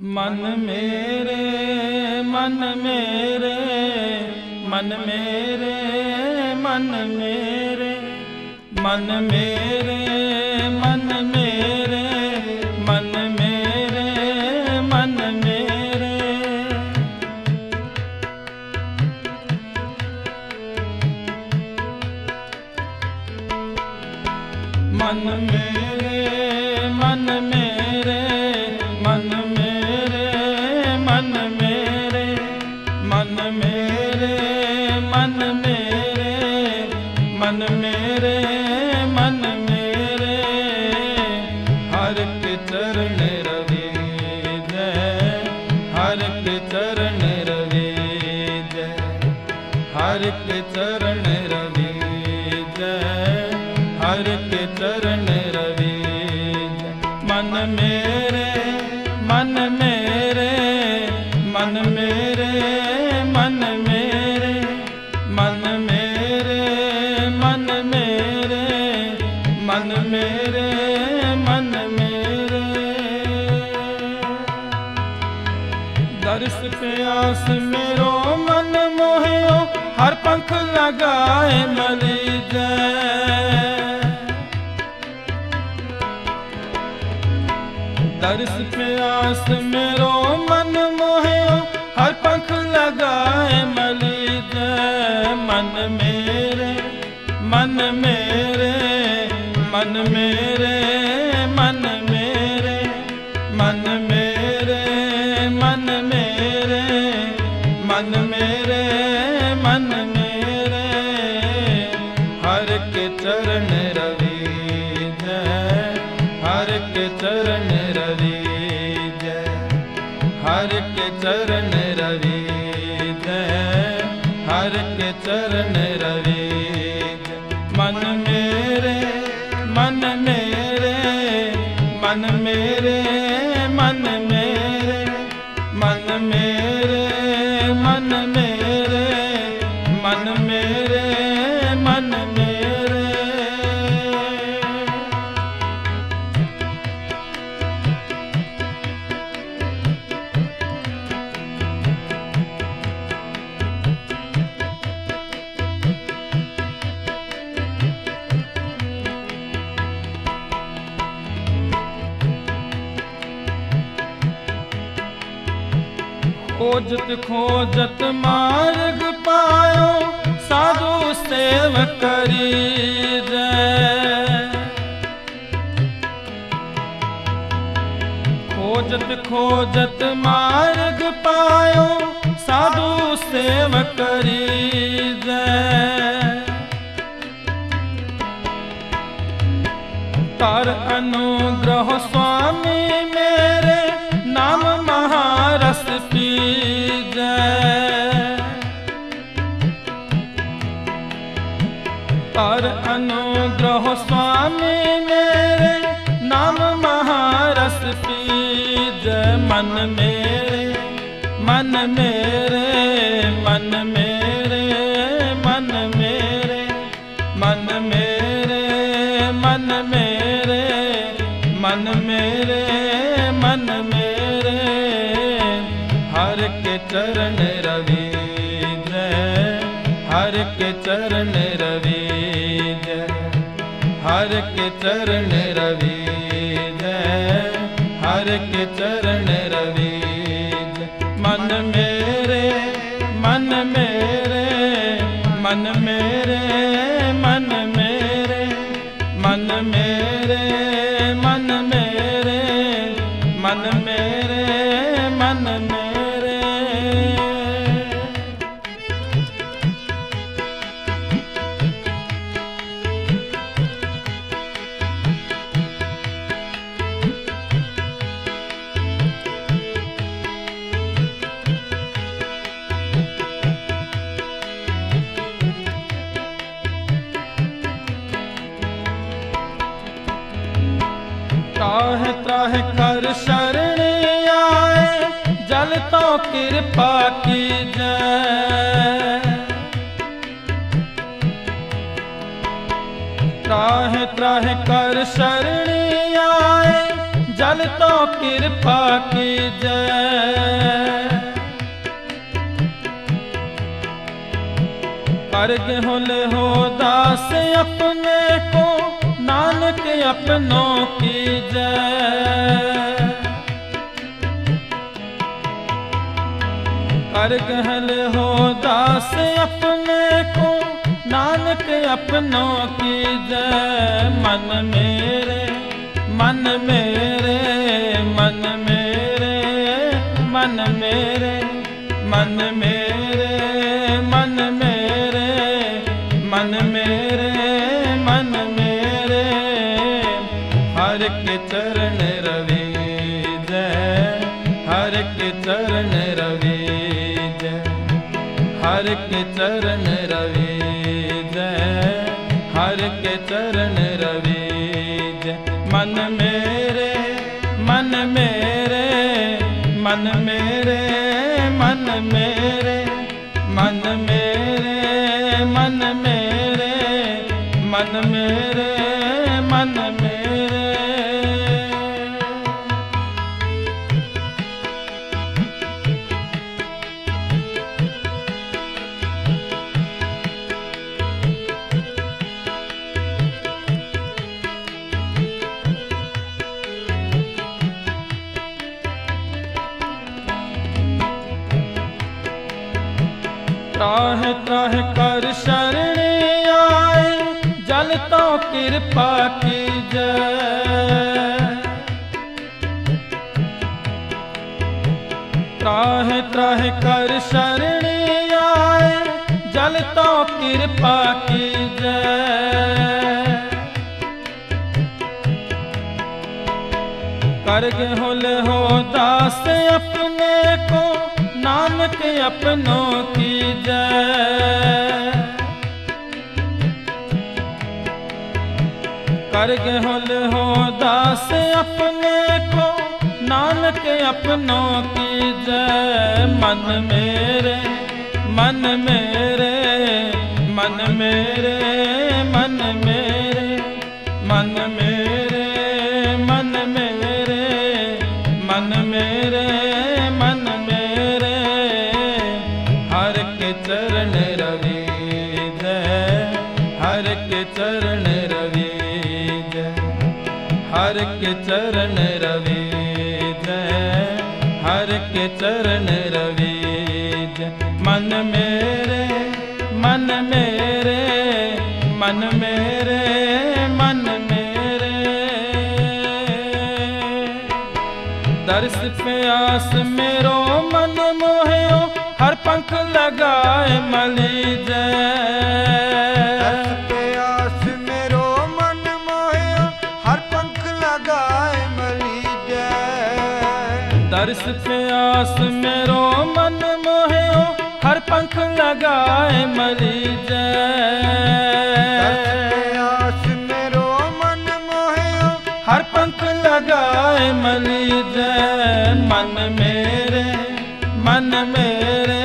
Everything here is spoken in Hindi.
मन मेरे मन मेरे मन मेरे मन मेरे मन मेरे मन मेरे मन मेरे मन मेरे मन मेरे मन मेरे मन मेरे मन मेरे मन मेरे मन मेरे मन मेरे मन मेरे हर के चरण रवि जय हर के चरण रवि जय हर के चरण रवि जय हर के चरण रवि मन मेरे मन मेरे मन मेरे मन मेरे मन मेरे मन मेरे मन मेरे मन मेरे दर्श प्यास मेरो मन मोहियो हर पंख लगाए मरी जय दर्श प्यास मेरो मन मोहियो हर पंख लगाए मली जय मन मेरे मन मेरे मन मेरे मन मेरे मन मेरे मन मेरे मन मेरे मन मेरे हर के चरण रवि जय हर के चरण रवि जय हर के चरण रवि जय हर के चरण रवि मन मेरे मन मेरे मन मेरे मन मेरे मन मेरे मन मेरे मन मेरे मन मेरे खोजत खोजत मार्ग पायो साधु सेव करी जय खोजत खोजत मार्ग पायो साधु सेव करी जय तार अनुग्रह स्वामी मेरे नाम महारस पी जय तार अनुग्रह स्वामी मेरे नाम महारस पी जय मन मेरे मन मेरे मन मेरे मन मेरे मन मेरे मन मेरे मन मेरे मन मेरे हर के चरण रवि जय हर के चरण रवि जय हर के चरण रवि जय हर के चरण रवि जय मन मेरे मन मेरे मन मेरे मन मेरे मन मेरे मन मेरे मन मेरे मन मेरे त्राह त्राह कर शरण आए जल तो कृपा की जय त्राह त्राह कर शरण आए जल जल तो कृपा कीजै। करग हो दास अपने को नानक अपनों कीजै। करग हो दास अपने को नानक अपनों कीजै। मन मेरे मन मेरे मन मेरे मन मेरे मन मेरे मन मेरे मन मेरे मन मेरे हर के चरण रवीजै। हर के चरण रवीजै। हर के चरण रवीजै। हर के चरण रवीजै। मन मेरे मन मेरे मन मेरे मन मेरे मन मेरे मन मेरे मन मेरे मन मेरे। त्राह त्राह कर शरण आए जल तो कृपा कीजै। त्राह त्राह कर शरण आए जल तो कृपा कीजै। करग हो दास अपने को नानक अपनों कीजै। करग हो दास अपने को नानक अपनों कीजै। मन मेरे मन मेरे मन मेरे मन मेरे मन मेरे मन मेरे मन मेरे मन मेरे हर के चरण रवीजै। हर के चरण रवीजै। हर के चरण रवीजै। हर के चरण रवीजै। मन मेरे मन मेरे मन मेरे मन मेरे दर्श प्यास मेरो मन मोहियो हर पंख लगाए मलीजै। दर्श प्यास मेरो मन मोहियो हर पंख लगाए मलीजै। दर्श प्यास मेरो मन मोहियो हर पंख लगाए मलीजै। दर्श प्यास मेरो मन मोहियो हर पंख लगाए मलीजै। मन मेरे मन मेरे